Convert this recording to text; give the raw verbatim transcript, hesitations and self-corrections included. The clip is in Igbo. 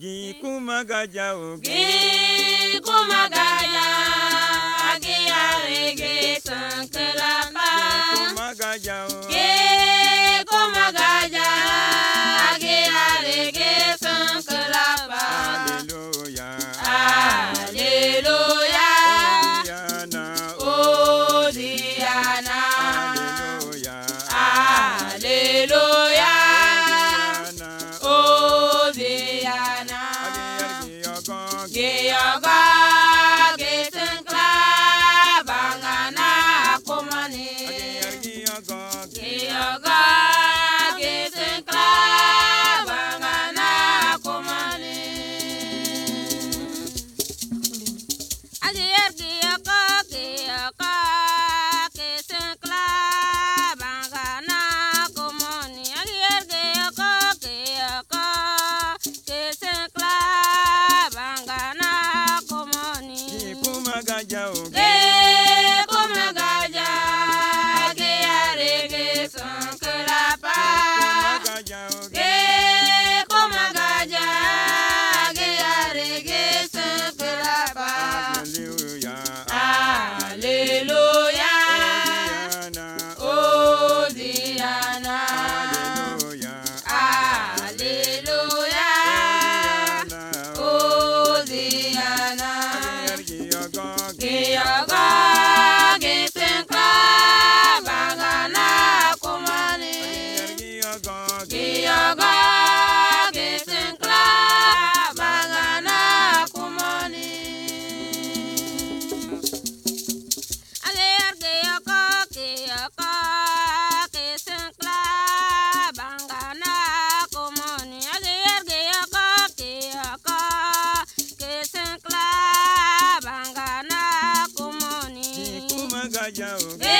Gi kumagaja o Gi kumagaja Gi arege sankalapa kumagaja o Gi kumagaja Gi arege sankalapa Hallelujah Hallelujah Hosiana Hosiana Hallelujah Hallelujah Hosiana Geyoga Gesenkla Bangana Komani Geyoga Gesenkla Bangana Komani Ayer Geyoga Geyoga Gesenkla Bangana Komani Ayer Geyoga Geyoga Gesenkla Bangana Komani kumagaja o Ge kumagaja Ge arege sankalapa kumagaja o Ge kumagaja Ge arege sankalapa Hallelujah Hallelujah Hosiana Hosiana Hallelujah Hallelujah Hosiana Geyoga Gesenkla Bangana Komani Geyoga Gesenkla Bangana Komani Ayer Geyoga Geyoga Gesenkla Bangana Komani Ayer Geyoga Geyoga Gesenkla Bangana Komani kumagaja o